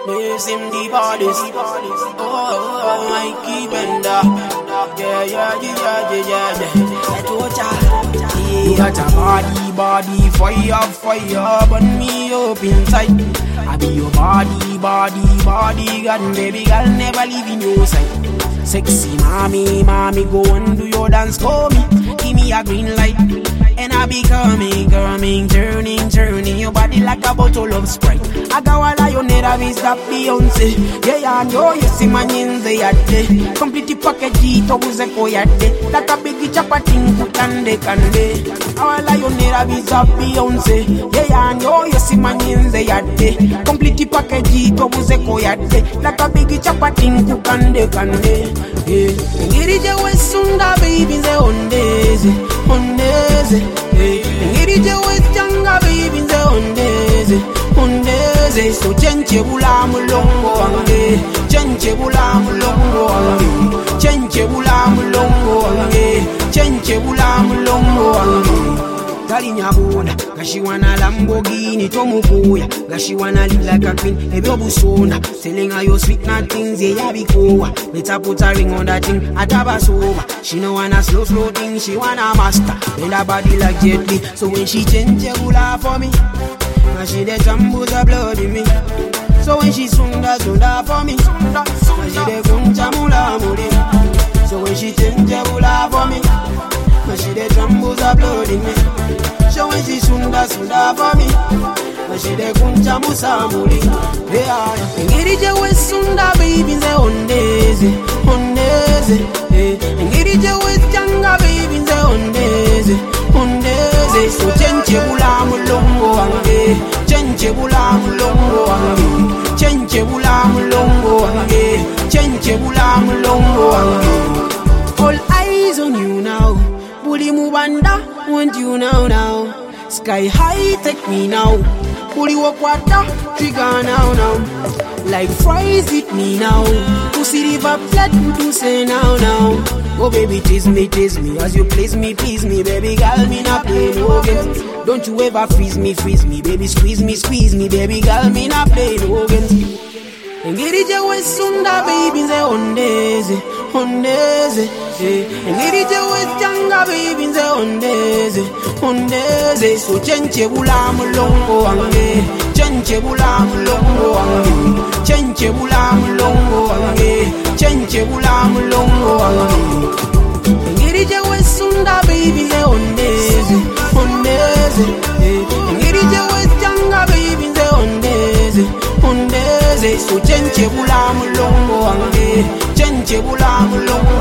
This him the baddest. Oh, I keep bender. Yeah. I told ya. You got a body, fire, burn me up inside. I be your body, God, baby girl, never leave in your sight. Sexy mommy, go and do your dance for me. Give me a green light, and I be coming, turning your body like a bottle of Sprite. I got a lioness, I stop Beyonce. Yeah, I know you see my nyenze yate. Complete package, to buze ko yate. Like a big chapating, kande. Our lioness, I stop Beyonce. Yeah, I know you see my nyenze yate. Complete package, to buze ko yate. Like a big chapating, kande. Yeah, ngirije wesunda baby ze ondeze. Ngirije wesanga baby ze ondeze. So chenche bula mulongo wange, chenche bula mulongo wange, chenche bula mulongo wange, chenche bula mulongo wange. Gali nyabona, gashi wana Lamborghini tomukuya, gashi wana live like a queen, ebyo busona. Telling her you sweet nothings, yeah bikowa. Let's put a ring on that thing, atabasova. She no wanna slow thing, she wanna master. Bend her body like Jet Li, so when she change the hula for me, and she the jumbo the blood in me. So when she sunda for me, and she the kuncha mula mule. So when she change the hula for me, and she the jumbo the blood in me. So when she sunda for me, and she the kuncha musa mule. Yeah, ngirije wesunda baby ze ondeze. Ngirije wesanga baby ze ondeze. So chenche bula mulongo wange, chenche bula mulongo wange, chenche bula mulongo wange, chenche bula mulongo wange. All eyes on you now, Buli Mubanda, want you now. Sky high, take me now. Buli Wakwata, trigger now. Like fries, eat me now. Pussy river flat, to say now. Oh baby, tease me, as you please me, baby girl, me not play no games. Don't you ever freeze me, baby, squeeze me, baby girl, me not play no games. Ngirije wesunda baby ze ondeze. Ngirije wesanga baby ze ondeze. So chenche bula mulongo wange, chenche bula mulongo wange, chenche bula mulongo wange, chenche bula mulongo wange. Ngirije wesunda baby ze ondeze. Ngirije wesanga baby ze ondeze. So chenche bula mulongo wange, chenche bula mulongo